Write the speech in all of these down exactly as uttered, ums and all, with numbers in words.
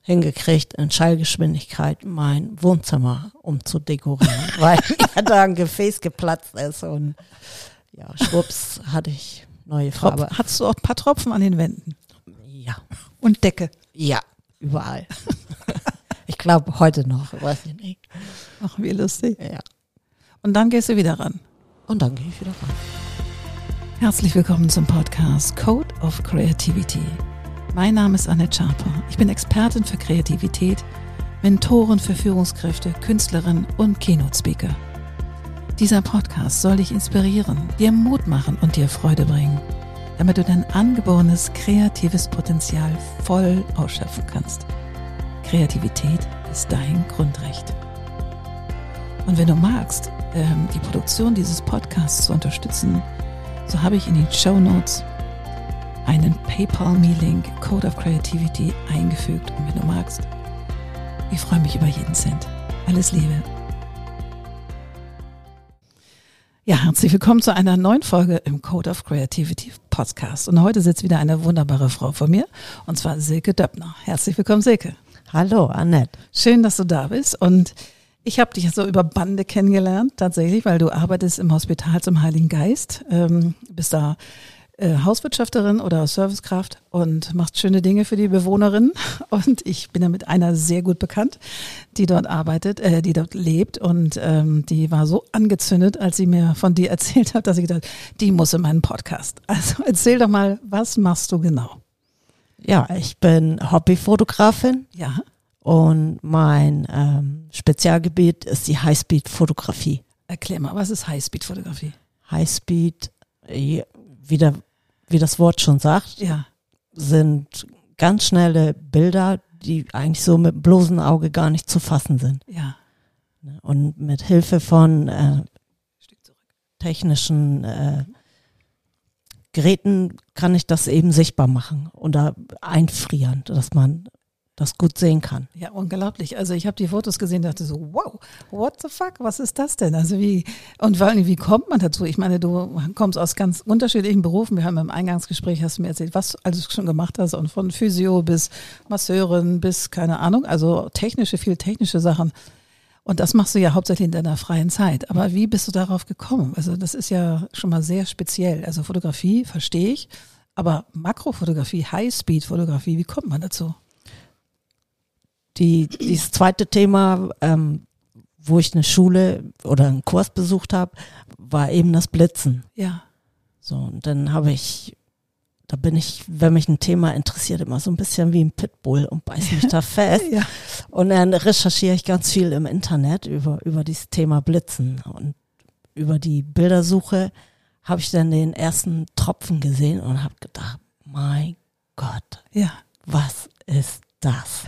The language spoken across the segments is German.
hingekriegt, in Schallgeschwindigkeit mein Wohnzimmer umzudekorieren, weil mir da ein Gefäß geplatzt ist und ja, schwupps hatte ich neue Farbe. Tropfen. Hattest du auch ein paar Tropfen an den Wänden? Ja. Und Decke? Ja, überall. Ich glaube heute noch, weiß ich nicht. Ach, wie lustig. Ja. Und dann gehst du wieder ran. Und dann gehe ich wieder ran. Herzlich willkommen zum Podcast Code of Creativity. Mein Name ist Annette Schaper. Ich bin Expertin für Kreativität, Mentorin für Führungskräfte, Künstlerin und Keynote-Speaker. Dieser Podcast soll dich inspirieren, dir Mut machen und dir Freude bringen, damit du dein angeborenes kreatives Potenzial voll ausschöpfen kannst. Kreativität ist dein Grundrecht. Und wenn du magst, ähm, die Produktion dieses Podcasts zu unterstützen, so habe ich in den Shownotes einen PayPal-Me-Link Code of Creativity eingefügt. Und wenn du magst, ich freue mich über jeden Cent. Alles Liebe. Ja, herzlich willkommen zu einer neuen Folge im Code of Creativity Podcast. Und heute sitzt wieder eine wunderbare Frau vor mir, und zwar Silke Döppner. Herzlich willkommen, Silke. Hallo, Annette. Schön, dass du da bist. Und ich habe dich so über Bande kennengelernt, tatsächlich, weil du arbeitest im Hospital zum Heiligen Geist, ähm, bist da äh, Hauswirtschafterin oder Servicekraft und machst schöne Dinge für die Bewohnerinnen. Und ich bin da mit einer sehr gut bekannt, die dort arbeitet, äh, die dort lebt. Und ähm, die war so angezündet, als sie mir von dir erzählt hat, dass ich gedacht, die muss in meinen Podcast. Also erzähl doch mal, was machst du genau? Ja, ich bin Hobbyfotografin. Ja. Und mein ähm, Spezialgebiet ist die Highspeed-Fotografie. Erklär mal, was ist Highspeed-Fotografie? Highspeed, wie, der, wie das Wort schon sagt, ja. sind ganz schnelle Bilder, die eigentlich so mit dem bloßen Auge gar nicht zu fassen sind. Ja. Und mit Hilfe von äh, technischen äh, Geräten kann ich das eben sichtbar machen oder einfrieren, dass man das gut sehen kann. Ja, unglaublich. Also ich habe die Fotos gesehen und dachte so, wow, what the fuck, was ist das denn? Also wie, und vor allem, wie kommt man dazu? Ich meine, du kommst aus ganz unterschiedlichen Berufen. Wir haben im Eingangsgespräch, hast du mir erzählt, was du alles schon gemacht hast, und von Physio bis Masseurin bis, keine Ahnung, also technische, viel technische Sachen. Und das machst du ja hauptsächlich in deiner freien Zeit. Aber wie bist du darauf gekommen? Also das ist ja schon mal sehr speziell. Also Fotografie verstehe ich, aber Makrofotografie, Highspeed-Fotografie, wie kommt man dazu? Die, dieses zweite Thema, ähm, wo ich eine Schule oder einen Kurs besucht habe, war eben das Blitzen. Ja. So, und dann habe ich, da bin ich, wenn mich ein Thema interessiert, immer so ein bisschen wie ein Pitbull und beiß mich da fest. Ja. Und dann recherchiere ich ganz viel im Internet über, über dieses Thema Blitzen. Und über die Bildersuche habe ich dann den ersten Tropfen gesehen und habe gedacht, mein Gott, ja. was ist das?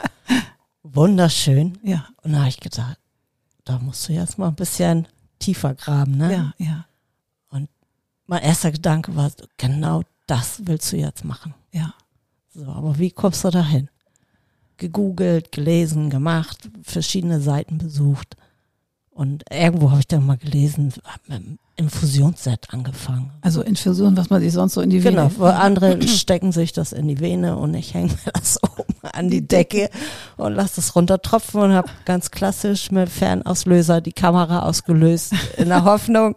Wunderschön. Ja. Und da habe ich gedacht, da musst du jetzt mal ein bisschen tiefer graben, ne? Ja, ja. Und mein erster Gedanke war, genau das willst du jetzt machen. Ja. So, aber wie kommst du dahin? Gegoogelt, gelesen, gemacht, verschiedene Seiten besucht. Und irgendwo habe ich dann mal gelesen, habe mit einem Infusionsset angefangen. Also Infusion, was man sich sonst so in die Vene... Genau, wo andere stecken sich das in die Vene und ich hänge mir das oben an die Decke und lasse es runtertropfen und habe ganz klassisch mit Fernauslöser die Kamera ausgelöst, in der Hoffnung,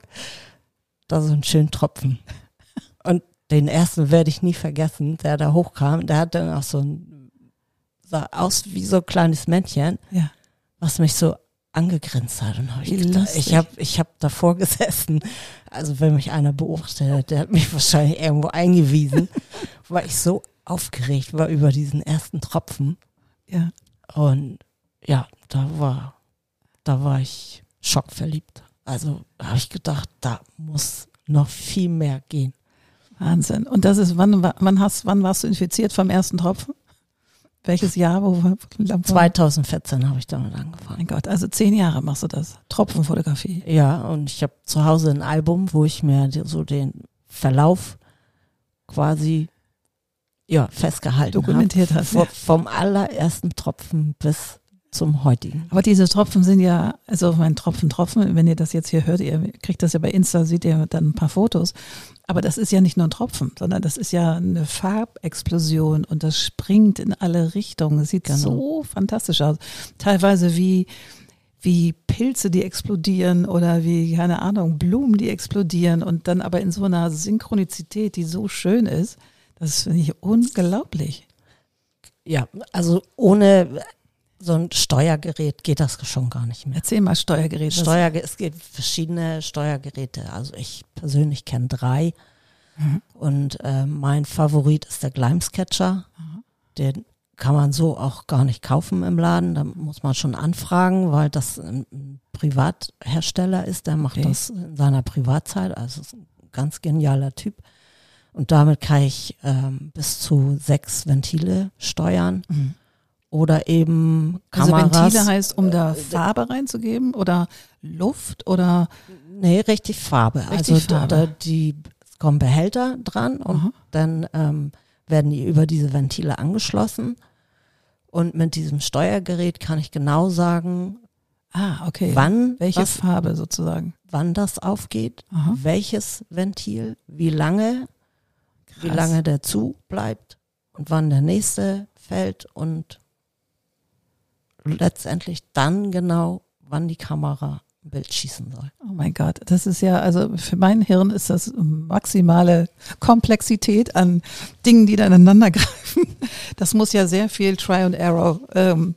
da so einen schönen Tropfen. Und den ersten werde ich nie vergessen, der da hochkam, der hat dann auch so ein, sah aus wie so ein kleines Männchen, ja. was mich so angegrinst hat. Und hab ich gedacht, ich habe ich hab davor gesessen, also wenn mich einer beobachtet hat, der hat mich wahrscheinlich irgendwo eingewiesen, weil ich so aufgeregt war über diesen ersten Tropfen. Ja. Und ja, da war, da war ich schockverliebt. Also habe ich gedacht, da muss noch viel mehr gehen. Wahnsinn. Und das ist, wann, wann hast, wann warst du infiziert vom ersten Tropfen? Welches Jahr? Wo, zweitausendvierzehn habe ich damit angefangen. Mein Gott, also zehn Jahre machst du das. Tropfenfotografie. Ja, und ich habe zu Hause ein Album, wo ich mir so den Verlauf quasi ja, festgehalten habe. Dokumentiert hast. V- vom allerersten Tropfen bis zum heutigen. Aber diese Tropfen sind ja, also mein Tropfen, Tropfen, wenn ihr das jetzt hier hört, ihr kriegt das ja bei Insta, seht ihr dann ein paar Fotos. Aber das ist ja nicht nur ein Tropfen, sondern das ist ja eine Farbexplosion und das springt in alle Richtungen. Es sieht genau. so fantastisch aus. Teilweise wie, wie Pilze, die explodieren oder wie, keine Ahnung, Blumen, die explodieren und dann aber in so einer Synchronizität, die so schön ist. Das finde ich unglaublich. Ja, also ohne so ein Steuergerät geht das schon gar nicht mehr. Erzähl mal Steuergerät. Steuerge- es gibt verschiedene Steuergeräte. Also ich persönlich kenne drei. Mhm. Und äh, mein Favorit ist der Gleimscatcher. Mhm. Den kann man so auch gar nicht kaufen im Laden. Da muss man schon anfragen, weil das ein Privathersteller ist. Der macht okay. das in seiner Privatzeit. Also ist ein ganz genialer Typ. Und damit kann ich ähm, bis zu sechs Ventile steuern. Mhm. Oder eben Kameras. Also Ventile heißt, um da Farbe reinzugeben oder Luft oder? Nee, richtig Farbe. Richtig also Farbe. Da, die es kommen Behälter dran und Aha. dann ähm, werden die über diese Ventile angeschlossen. Und mit diesem Steuergerät kann ich genau sagen, ah, okay. wann welche was, Farbe sozusagen, wann das aufgeht, Aha. welches Ventil, wie lange, Krass. wie lange der zu bleibt und wann der nächste fällt und letztendlich dann genau, wann die Kamera ein Bild schießen soll. Oh mein Gott, das ist ja, also für mein Hirn ist das maximale Komplexität an Dingen, die da ineinander greifen. Das muss ja sehr viel Try and Error. Ähm.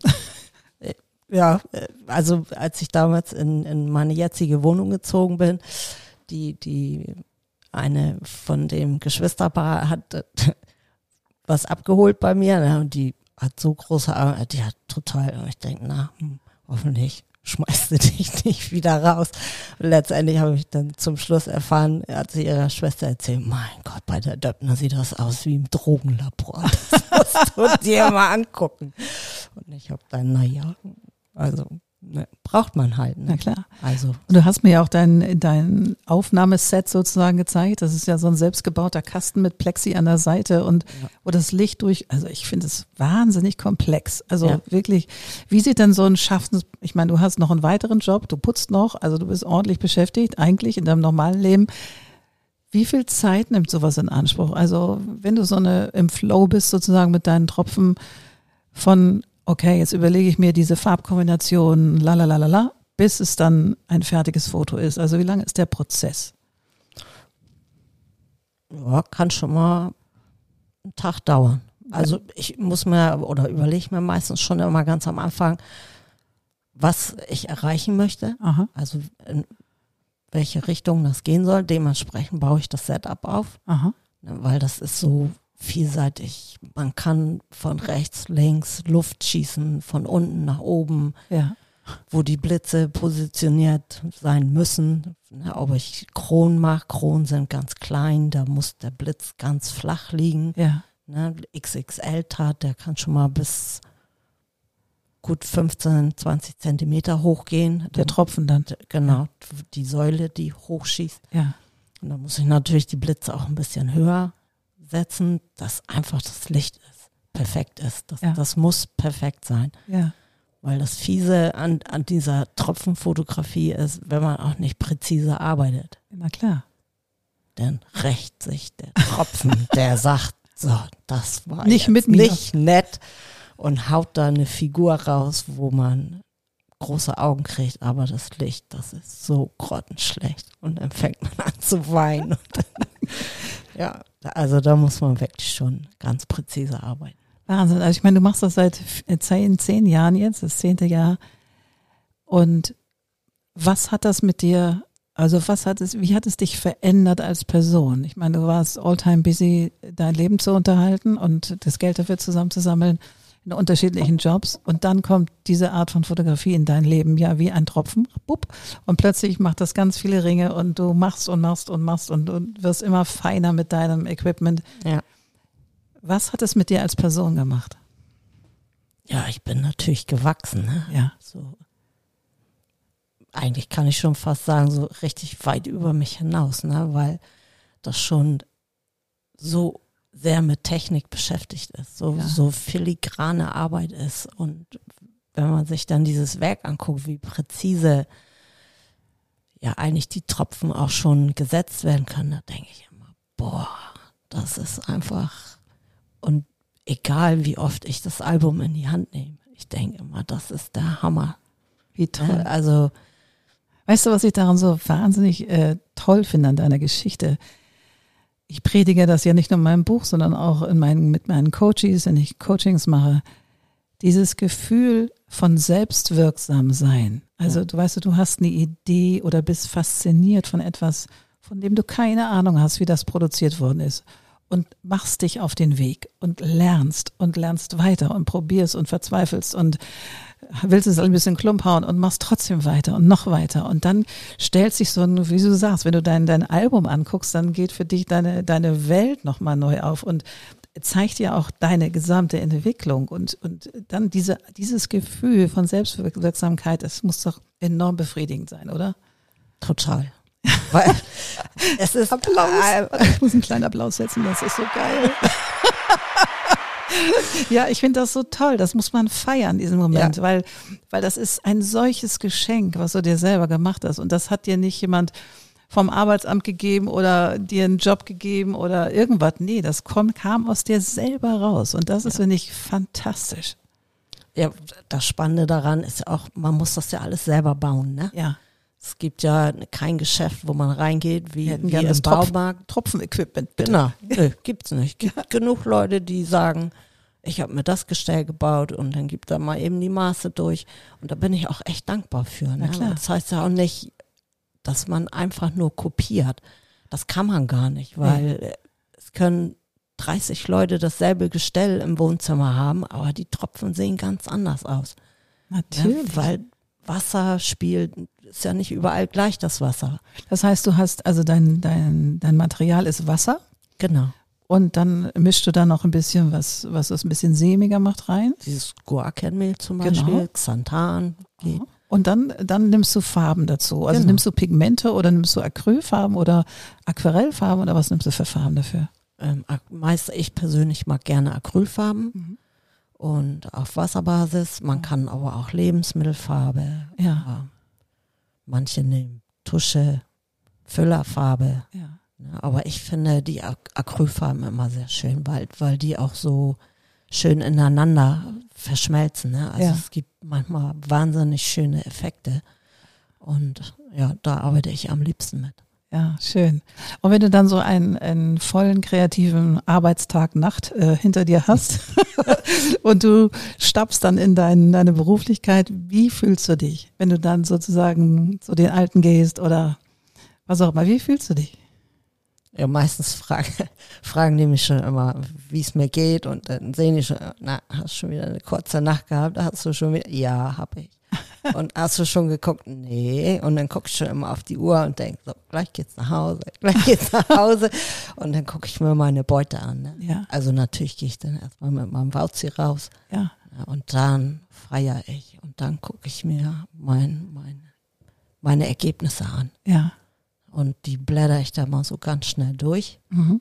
Ja, also als ich damals in, in meine jetzige Wohnung gezogen bin, die, die eine von dem Geschwisterpaar hat was abgeholt bei mir, ne, und die hat so große Augen, die hat total, ich denke, na, hm, hoffentlich schmeißt sie dich nicht wieder raus. Und letztendlich habe ich dann zum Schluss erfahren, hat sie ihrer Schwester erzählt, mein Gott, bei der Döppner sieht das aus wie im Drogenlabor. Das musst du dir mal angucken. Und ich habe dann, naja, also ne, braucht man halt. Ne? Na klar. Also. Und du hast mir ja auch dein, dein Aufnahmeset sozusagen gezeigt. Das ist ja so ein selbstgebauter Kasten mit Plexi an der Seite und ja. wo das Licht durch, also ich finde es wahnsinnig komplex. Also ja. wirklich, wie sieht denn so ein Schaffens, ich meine, du hast noch einen weiteren Job, du putzt noch, also du bist ordentlich beschäftigt, eigentlich in deinem normalen Leben. Wie viel Zeit nimmt sowas in Anspruch? Also wenn du so eine im Flow bist sozusagen mit deinen Tropfen von okay, jetzt überlege ich mir diese Farbkombination, lalalala, bis es dann ein fertiges Foto ist. Also wie lange ist der Prozess? Ja, kann schon mal einen Tag dauern. Also ich muss mir oder überlege mir meistens schon immer ganz am Anfang, was ich erreichen möchte. Aha. Also in welche Richtung das gehen soll. Dementsprechend baue ich das Setup auf, Aha. weil das ist so vielseitig. Man kann von rechts, links Luft schießen, von unten nach oben, ja. wo die Blitze positioniert sein müssen. Ob ich Kronen mache, Kronen sind ganz klein, da muss der Blitz ganz flach liegen. Ja. Ne, X X L-Tat, der kann schon mal bis gut fünfzehn, zwanzig Zentimeter hochgehen. Der Tropfen dann. Genau, ja. Die Säule, die hochschießt. Ja. Und da muss ich natürlich die Blitze auch ein bisschen höher setzen, dass einfach das Licht ist, perfekt ist. Das, ja. das muss perfekt sein. Ja. Weil das Fiese an, an dieser Tropfenfotografie ist, wenn man auch nicht präzise arbeitet. Na klar. Dann rächt sich der Tropfen, der sagt, so, das war nicht jetzt mit mir. Nicht nett und haut da eine Figur raus, wo man große Augen kriegt, aber das Licht, das ist so grottenschlecht. Und dann fängt man an zu weinen. Und dann, ja, also da muss man wirklich schon ganz präzise arbeiten. Wahnsinn. Also ich meine, du machst das seit zehn, zehn Jahren jetzt, das zehnte Jahr. Und was hat das mit dir, also was hat es, wie hat es dich verändert als Person? Ich meine, du warst all-time busy, dein Leben zu unterhalten und das Geld dafür zusammenzusammeln in unterschiedlichen Jobs. Und dann kommt diese Art von Fotografie in dein Leben, ja, wie ein Tropfen, bupp, und plötzlich macht das ganz viele Ringe und du machst und machst und machst und, und wirst immer feiner mit deinem Equipment. Ja. Was hat es mit dir als Person gemacht? Ja, ich bin natürlich gewachsen. Ne? Ja. So, eigentlich kann ich schon fast sagen, so richtig weit über mich hinaus, ne? Weil das schon so sehr mit Technik beschäftigt ist, so, ja. so filigrane Arbeit ist und wenn man sich dann dieses Werk anguckt, wie präzise ja eigentlich die Tropfen auch schon gesetzt werden können, da denke ich immer, boah, das ist einfach, und egal wie oft ich das Album in die Hand nehme, ich denke immer, das ist der Hammer. Wie toll. Ja, also, weißt du, was ich daran so wahnsinnig äh, toll finde an deiner Geschichte? Ich predige das ja nicht nur in meinem Buch, sondern auch in meinen, mit meinen Coaches, wenn ich Coachings mache. Dieses Gefühl von selbstwirksam sein. Also ja. du weißt, du hast eine Idee oder bist fasziniert von etwas, von dem du keine Ahnung hast, wie das produziert worden ist. Und machst dich auf den Weg und lernst und lernst weiter und probierst und verzweifelst und willst es ein bisschen klump hauen und machst trotzdem weiter und noch weiter. Und dann stellt sich so ein, wie du sagst, wenn du dein, dein Album anguckst, dann geht für dich deine, deine Welt nochmal neu auf und zeigt dir auch deine gesamte Entwicklung. Und, und dann diese, dieses Gefühl von Selbstwirksamkeit, das muss doch enorm befriedigend sein, oder? Total. Weil es ist Applaus. Ich muss einen kleinen Applaus setzen, das ist so geil. Ja, ich finde das so toll. Das muss man feiern, diesen Moment, ja. weil, weil das ist ein solches Geschenk, was du dir selber gemacht hast. Und das hat dir nicht jemand vom Arbeitsamt gegeben oder dir einen Job gegeben oder irgendwas. Nee, das kommt, kam aus dir selber raus. Und das ist, ja. finde ich, fantastisch. Ja, das Spannende daran ist ja auch, man muss das ja alles selber bauen, ne? Ja. Es gibt ja kein Geschäft, wo man reingeht, wie, wie wie im Baumarkt. Tropfenequipment, bitte. Genau, nö, gibt's nicht. Gibt ja. genug Leute, die sagen, ich habe mir das Gestell gebaut und dann gibt da mal eben die Maße durch. Und da bin ich auch echt dankbar für. Ne? Das heißt ja auch nicht, dass man einfach nur kopiert. Das kann man gar nicht, weil nee. es können dreißig Leute dasselbe Gestell im Wohnzimmer haben, aber die Tropfen sehen ganz anders aus. Natürlich. Ja, weil Wasser spielt, ist ja nicht überall gleich das Wasser. Das heißt, du hast, also dein, dein, dein Material ist Wasser. Genau. Und dann mischst du da noch ein bisschen was, was es ein bisschen sämiger macht rein. Dieses Guarkernmehl zum Beispiel, genau. Xanthan. Geht. Und dann, dann nimmst du Farben dazu. Also genau. nimmst du Pigmente oder nimmst du Acrylfarben oder Aquarellfarben oder was nimmst du für Farben dafür? Ähm, meist ich persönlich mag gerne Acrylfarben. Mhm. Und auf Wasserbasis, man kann aber auch Lebensmittelfarbe, ja. manche nehmen Tusche, Füllerfarbe. Ja. Ja, aber ich finde die Ac- Acrylfarben immer sehr schön, weil, weil die auch so schön ineinander verschmelzen. Ne? Also ja. es gibt manchmal wahnsinnig schöne Effekte und ja, da arbeite ich am liebsten mit. Ja, schön. Und wenn du dann so einen, einen vollen kreativen Arbeitstag, Nacht äh, hinter dir hast und du stapfst dann in dein, deine Beruflichkeit, wie fühlst du dich, wenn du dann sozusagen zu den Alten gehst oder was auch immer, wie fühlst du dich? Ja, meistens fragen, fragen die mich schon immer, wie es mir geht und dann sehen die schon, na, hast du schon wieder eine kurze Nacht gehabt, hast du schon wieder, ja, hab ich. Und hast du schon geguckt? Nee. Und dann gucke ich schon immer auf die Uhr und denke, so, gleich geht's nach Hause, gleich geht's nach Hause. Und dann gucke ich mir meine Beute an. Ne? Ja. Also natürlich gehe ich dann erstmal mit meinem Wauzi raus. Ja. Ja, und dann feiere ich. Und dann gucke ich mir mein, mein, meine Ergebnisse an. Ja. Und die blätter ich da mal so ganz schnell durch. Mhm.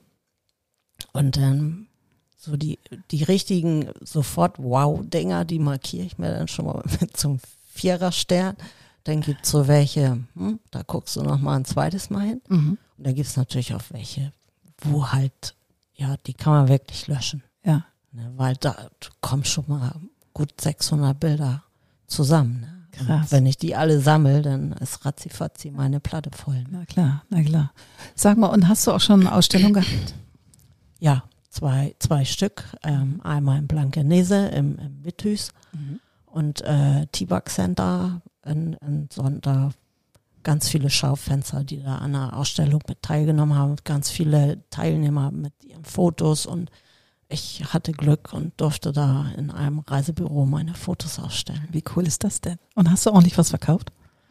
Und dann so die, die richtigen sofort Wow-Dinger, die markiere ich mir dann schon mal mit so einem Vierer-Stern. Dann gibt es so welche, hm, da guckst du noch mal ein zweites Mal hin. Mhm. Und da gibt es natürlich auch welche, wo halt, ja, die kann man wirklich löschen. Ja. Ne, weil da kommen schon mal gut sechshundert Bilder zusammen. Ne? Krass. Wenn ich die alle sammle, dann ist ratzifatzi meine Platte voll. Ne? Na klar, na klar. Sag mal, und hast du auch schon eine Ausstellung gehabt? Ja, zwei, zwei Stück. Ähm, einmal in Blankenese im, im Withüs. Mhm. Und äh, T-Bug Center in, in Sonder, ganz viele Schaufenster, die da an der Ausstellung mit teilgenommen haben, ganz viele Teilnehmer mit ihren Fotos und ich hatte Glück und durfte da in einem Reisebüro meine Fotos ausstellen. Wie cool ist das denn? Und hast du ordentlich was verkauft?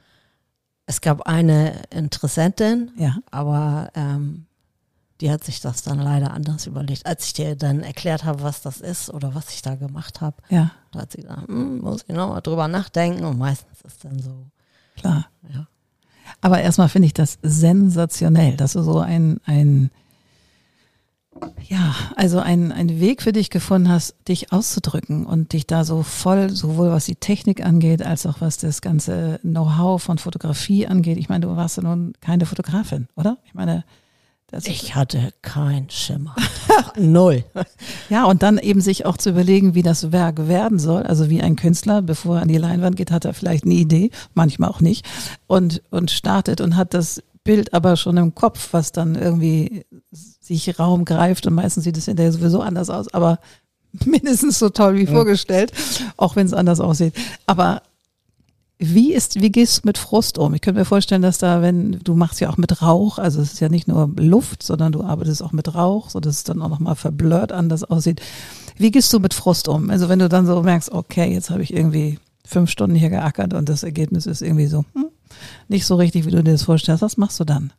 Es gab eine Interessentin, ja. aber ähm, die hat sich das dann leider anders überlegt. Als ich dir dann erklärt habe, was das ist oder was ich da gemacht habe, ja. da hat sie gesagt, hm, muss ich nochmal drüber nachdenken und meistens ist dann so. Klar. Ja. Aber erstmal finde ich das sensationell, dass du so ein, ein Ja, also ein, ein Weg für dich gefunden hast, dich auszudrücken und dich da so voll, sowohl was die Technik angeht, als auch was das ganze Know-how von Fotografie angeht. Ich meine, du warst ja nun keine Fotografin, oder? Ich meine, das Ich hatte keinen Schimmer. Null. ja, und dann eben sich auch zu überlegen, wie das Werk werden soll. Also wie ein Künstler, bevor er an die Leinwand geht, hat er vielleicht eine Idee, manchmal auch nicht, und, und startet und hat das Bild aber schon im Kopf, was dann irgendwie sich Raum greift, und meistens sieht es hinterher sowieso anders aus, aber mindestens so toll wie ja. vorgestellt, auch wenn es anders aussieht. Aber wie ist, wie gehst du mit Frust um? Ich könnte mir vorstellen, dass da, wenn, du machst ja auch mit Rauch, also es ist ja nicht nur Luft, sondern du arbeitest auch mit Rauch, so dass es dann auch nochmal verblurrt anders aussieht. Wie gehst du mit Frust um? Also wenn du dann so merkst, okay, jetzt habe ich irgendwie fünf Stunden hier geackert und das Ergebnis ist irgendwie so, hm, nicht so richtig, wie du dir das vorstellst, was machst du dann?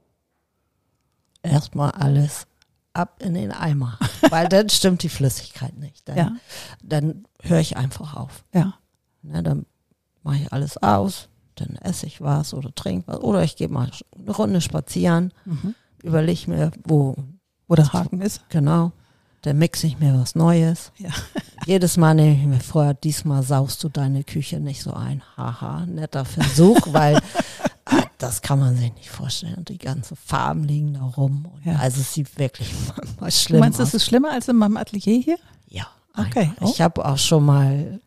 Erstmal alles ab in den Eimer, weil dann stimmt die Flüssigkeit nicht. Dann, ja. dann höre ich einfach auf. Ja. Ne, dann mache ich alles aus, dann esse ich was oder trinke was oder ich gehe mal eine Runde spazieren, mhm. überlege mir, wo, wo der Haken ist. Genau, dann mixe ich mir was Neues. Ja. Jedes Mal nehme ich mir vor, diesmal saust du deine Küche nicht so ein. Haha, netter Versuch, weil das kann man sich nicht vorstellen. Und die ganzen Farben liegen da rum. Und ja. Also es sieht wirklich mal schlimm aus. Du meinst, das ist schlimmer als in meinem Atelier hier? Ja. Okay. Oh. Ich habe auch schon mal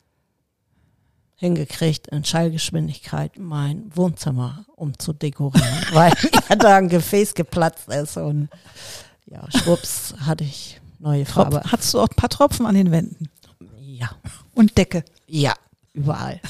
hingekriegt, in Schallgeschwindigkeit mein Wohnzimmer umzudekorieren, weil mir da ein Gefäß geplatzt ist und ja, schwupps, hatte ich neue Farbe. Trop- Hattest du auch ein paar Tropfen an den Wänden? Ja. Und Decke? Ja, überall.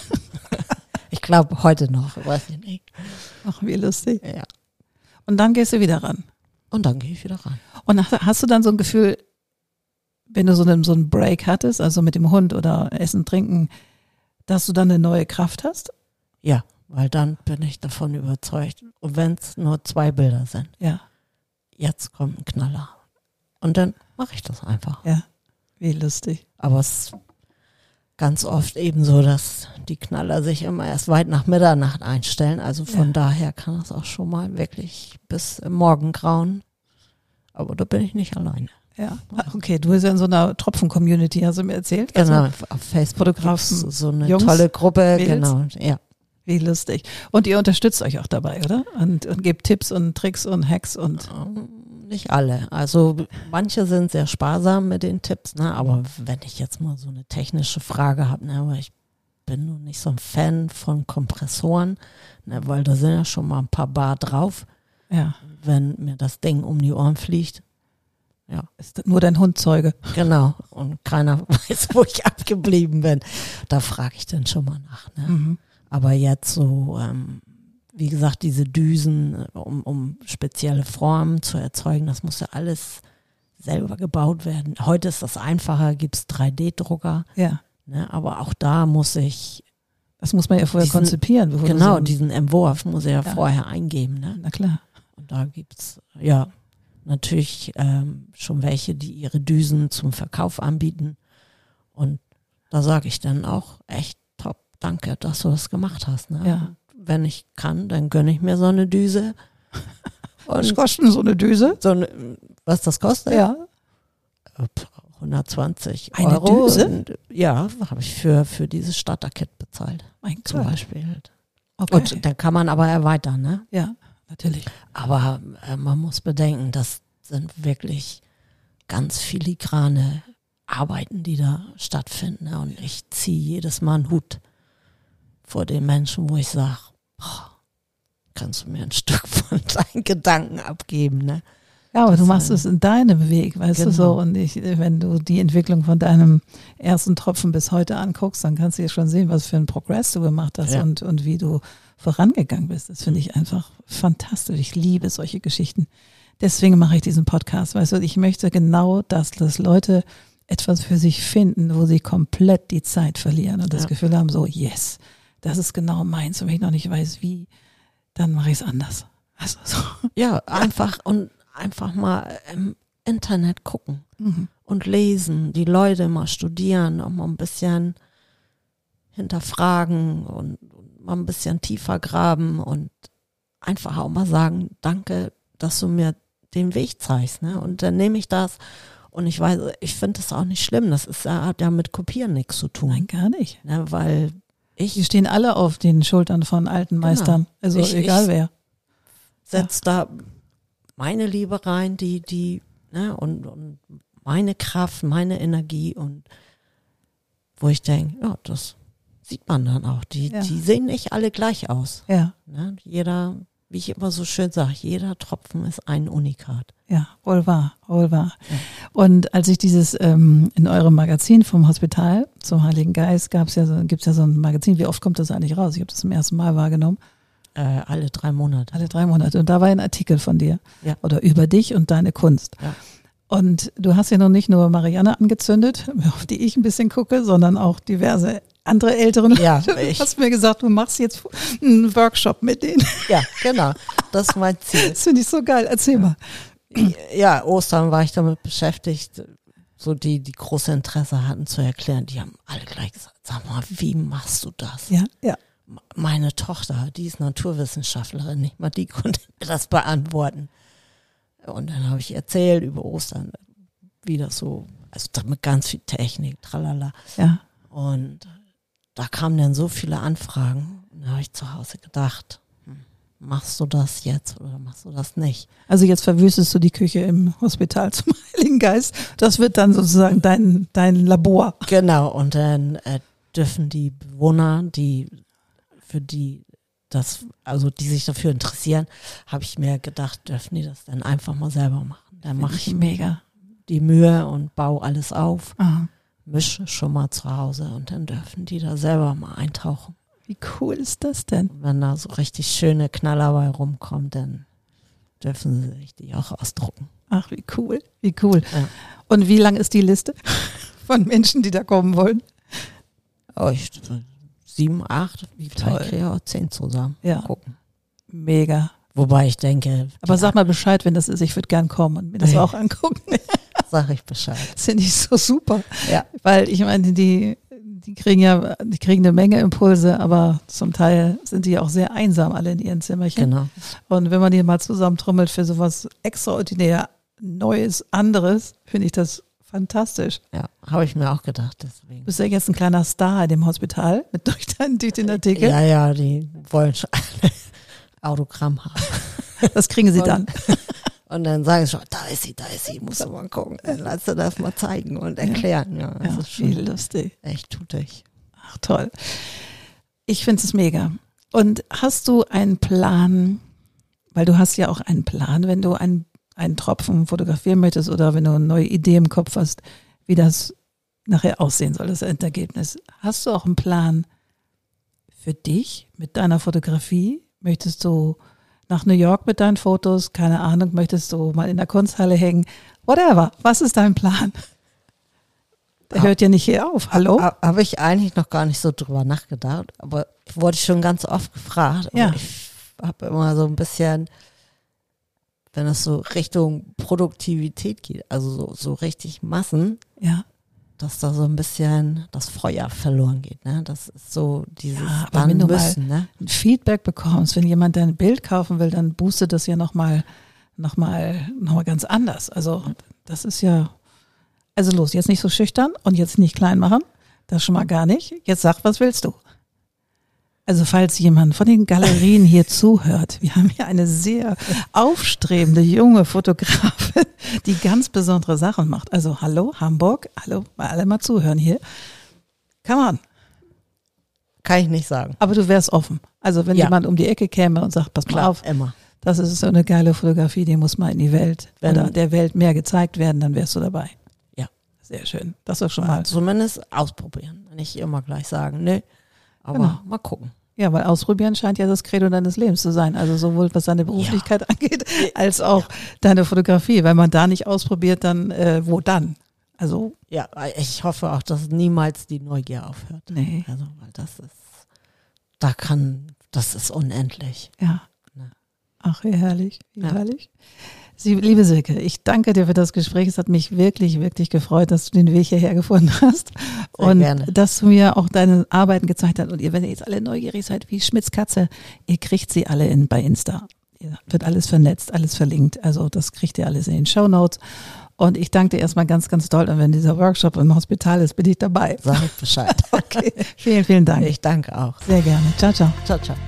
Ich glaube, heute noch, weiß ich nicht. Ach, wie lustig. Ja. Und dann gehst du wieder ran? Und dann gehe ich wieder ran. Und hast du dann so ein Gefühl, wenn du so einen, so einen Break hattest, also mit dem Hund oder Essen, Trinken, dass du dann eine neue Kraft hast? Ja, weil dann bin ich davon überzeugt. Und wenn es nur zwei Bilder sind. Ja. Jetzt kommt ein Knaller. Und dann mache ich das einfach. Ja, wie lustig. Aber es ist ganz oft eben so, dass die Knaller sich immer erst weit nach Mitternacht einstellen. Also von ja. daher kann es auch schon mal wirklich bis im Morgengrauen. Aber da bin ich nicht alleine. Ja, okay, du bist ja in so einer Tropfen-Community, hast du mir erzählt. Genau, also auf Facebook Fotografen, so eine Jungs, tolle Gruppe, Mädels. Genau, ja. Wie lustig. Und ihr unterstützt euch auch dabei, oder? Und, und gebt Tipps und Tricks und Hacks und... Nicht alle. Also manche sind sehr sparsam mit den Tipps, ne? Aber wenn ich jetzt mal so eine technische Frage habe, ne, aber ich bin nun nicht so ein Fan von Kompressoren, ne, weil da sind ja schon mal ein paar Bar drauf. Ja. Wenn mir das Ding um die Ohren fliegt. Ja. Ist nur dein Hund Zeuge. Genau. Und keiner weiß, wo ich abgeblieben bin. Da frage ich dann schon mal nach. Ne? Mhm. Aber jetzt so, ähm, wie gesagt, diese Düsen, um, um spezielle Formen zu erzeugen, das muss ja alles selber gebaut werden. Heute ist das einfacher, gibt es drei D Drucker. Ja. Ne? Aber auch da muss ich... Das muss man ja vorher diesen, konzipieren. Bevor genau, so diesen Entwurf muss ich ja, ja. vorher eingeben. Ne? Na klar. Und da gibt's ja natürlich ähm, schon welche, die ihre Düsen zum Verkauf anbieten. Und da sage ich dann auch echt top, danke, dass du das gemacht hast. Ne? Ja. Wenn ich kann, dann gönne ich mir so eine Düse. Und was kostet so eine Düse? So eine, was das kostet? Ja. hundertzwanzig eine Euro. Düse? Und, ja, habe ich für, für dieses Starter-Kit bezahlt. Mein zum Gott. Beispiel. Okay. Und dann kann man aber erweitern, ne? Ja, natürlich. Aber äh, man muss bedenken, das sind wirklich ganz filigrane Arbeiten, die da stattfinden. Ne? Und ich ziehe jedes Mal einen Hut vor den Menschen, wo ich sage, kannst du mir ein Stück von deinen Gedanken abgeben, ne? Ja, aber das du machst es in deinem Weg, weißt genau. du so. Und ich, wenn du die Entwicklung von deinem ersten Tropfen bis heute anguckst, dann kannst du ja schon sehen, was für einen Progress du gemacht hast ja. und, und wie du vorangegangen bist. Das finde ich einfach fantastisch. Ich liebe solche Geschichten. Deswegen mache ich diesen Podcast, weißt du. Ich möchte genau das, dass Leute etwas für sich finden, wo sie komplett die Zeit verlieren und das ja. Gefühl haben, so, yes, das ist genau meins. Und wenn ich noch nicht weiß, wie, dann mache ich es anders. Also so. Ja, einfach und einfach mal im Internet gucken mhm. und lesen, die Leute mal studieren, auch mal ein bisschen hinterfragen und, und mal ein bisschen tiefer graben und einfach auch mal sagen, danke, dass du mir den Weg zeigst, ne? Und dann nehme ich das und ich weiß, ich finde das auch nicht schlimm. Das ist, hat ja mit Kopieren nichts zu tun. Nein, gar nicht. Ne? Weil ich. Die stehen alle auf den Schultern von alten Meistern. Genau. Also ich, egal ich wer. Setz ja. da meine Liebe rein, die, die, ne, und, und meine Kraft, meine Energie und wo ich denke, ja, das sieht man dann auch. Die, ja. die sehen nicht alle gleich aus. Ja. Ne? Jeder, wie ich immer so schön sage, jeder Tropfen ist ein Unikat. Ja, wohl wahr, wohl wahr. Ja. Und als ich dieses ähm, in eurem Magazin vom Hospital zum Heiligen Geist gab's ja so, gibt's ja so ein Magazin. Wie oft kommt das eigentlich raus? Ich habe das zum ersten Mal wahrgenommen. Äh, alle drei Monate. Alle drei Monate. Und da war ein Artikel von dir. Ja. Oder über dich und deine Kunst. Ja. Und du hast ja noch nicht nur Marianne angezündet, auf die ich ein bisschen gucke, sondern auch diverse andere älteren Leute. Ja, du ich. hast mir gesagt, du machst jetzt einen Workshop mit denen. Ja, genau. Das ist mein Ziel. Das finde ich so geil. Erzähl ja. mal. Ja, Ostern war ich damit beschäftigt, so die, die große Interesse hatten zu erklären. Die haben alle gleich gesagt, sag mal, wie machst du das? Ja, ja. Meine Tochter, die ist Naturwissenschaftlerin, nicht mal die konnte mir das beantworten. Und dann habe ich erzählt über Ostern, wie das so, also mit ganz viel Technik, tralala. Ja. Und da kamen dann so viele Anfragen. Und da habe ich zu Hause gedacht, hm, machst du das jetzt oder machst du das nicht? Also jetzt verwüstest du die Küche im Hospital zum Heiligen Geist. Das wird dann sozusagen dein, dein Labor. Genau, und dann äh, dürfen die Bewohner, die für die das, also die sich dafür interessieren, habe ich mir gedacht, dürfen die das dann einfach mal selber machen. Dann mache ich mega die Mühe und baue alles auf, Aha. mische schon mal zu Hause und dann dürfen die da selber mal eintauchen. Wie cool ist das denn? Und wenn da so richtig schöne Knaller bei rumkommt, dann dürfen sie sich die auch ausdrucken. Ach, wie cool, wie cool. Ja. Und wie lang ist die Liste von Menschen, die da kommen wollen? Oh, ich, sieben, acht, wie Toll. vielleicht kriege ich auch zehn zusammen. Ja. Mal gucken. Mega. Wobei ich denke. Aber sag mal Bescheid, wenn das ist. Ich würde gern kommen und mir das auch angucken. Sag ich Bescheid. Das finde ich so super. Ja. Weil ich meine, die, die kriegen ja, die kriegen eine Menge Impulse, aber zum Teil sind die auch sehr einsam alle in ihren Zimmerchen. Genau. Und wenn man die mal zusammentrommelt für sowas extraordinär Neues, anderes, finde ich das fantastisch. Ja, habe ich mir auch gedacht, deswegen. Du bist ja jetzt ein kleiner Star in dem Hospital mit durch deinen durch den Artikel. Ja, ja, die wollen schon alle Autogramm haben. Das kriegen sie dann. Und dann sagen sie schon, da ist sie, da ist sie, musst du mal gucken. Dann lass du das mal zeigen und erklären. Ja, das Ja, ist schon viel lustig. echt tutig. Ach, toll. Ich finde es mega. Und hast du einen Plan, weil du hast ja auch einen Plan, wenn du einen, einen Tropfen fotografieren möchtest oder wenn du eine neue Idee im Kopf hast, wie das nachher aussehen soll, das Endergebnis. Hast du auch einen Plan für dich mit deiner Fotografie? Möchtest du nach New York mit deinen Fotos? Keine Ahnung, möchtest du mal in der Kunsthalle hängen? Whatever. Was ist dein Plan? Der hört ja nicht hier auf. Hallo? Habe ich eigentlich noch gar nicht so drüber nachgedacht, aber wurde ich schon ganz oft gefragt. Ja. Aber ich habe immer so ein bisschen, wenn es so Richtung Produktivität geht, also so, so richtig Massen, Ja. dass da so ein bisschen das Feuer verloren geht. Ne? Das ist so dieses Ja, aber dann wenn du mal müssen. Ne? ein Feedback bekommst, wenn jemand dein Bild kaufen will, dann boostet das ja nochmal noch mal, noch mal ganz anders. Also das ist ja, also los, jetzt nicht so schüchtern und jetzt nicht klein machen, das schon mal gar nicht. Jetzt sag, was willst du? Also falls jemand von den Galerien hier zuhört, wir haben hier eine sehr aufstrebende junge Fotografin, die ganz besondere Sachen macht. Also hallo Hamburg, hallo, mal alle mal zuhören hier. Come on. Kann ich nicht sagen. Aber du wärst offen. Also wenn Ja. jemand um die Ecke käme und sagt, pass mal Klar, auf, immer. das ist so eine geile Fotografie, die muss mal in die Welt Wenn- oder der Welt mehr gezeigt werden, dann wärst du dabei. Ja. Sehr schön. Das ist schon mal. Zumindest ausprobieren. Nicht immer gleich sagen, nee. Aber Genau. mal gucken. Ja, weil ausprobieren scheint ja das Credo deines Lebens zu sein. Also sowohl was deine Beruflichkeit angeht, als auch deine Fotografie. Wenn man da nicht ausprobiert, dann äh, wo dann? Also, Ja, ich hoffe auch, dass niemals die Neugier aufhört. nee. Also, weil das ist, da kann, das ist unendlich. Ja. Ne. Ach, wie herrlich, wie Ja. herrlich. Sie, liebe Silke, ich danke dir für das Gespräch. Es hat mich wirklich, wirklich gefreut, dass du den Weg hierher gefunden hast. Sehr und gerne. dass du mir auch deine Arbeiten gezeigt hast. Und ihr, wenn ihr jetzt alle neugierig seid, wie Schmitz Katze, ihr kriegt sie alle in, bei Insta. wird alles vernetzt, alles verlinkt. Also das kriegt ihr alles in den Shownotes. Und ich danke dir erstmal ganz, ganz doll. Und wenn dieser Workshop im Hospital ist, bin ich dabei. Sag ich Bescheid. Okay. Vielen, vielen Dank. Ich danke auch. Sehr gerne. Ciao, ciao. Ciao, ciao.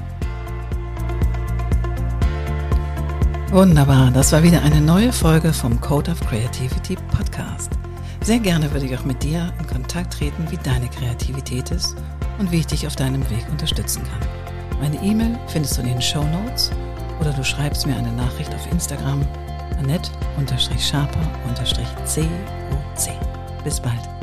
Wunderbar. Das war wieder eine neue Folge vom Code of Creativity Podcast. Sehr gerne würde ich auch mit dir in Kontakt treten, wie deine Kreativität ist und wie ich dich auf deinem Weg unterstützen kann. Meine E-Mail findest du in den Shownotes oder du schreibst mir eine Nachricht auf Instagram annette-sharper-coc. Bis bald.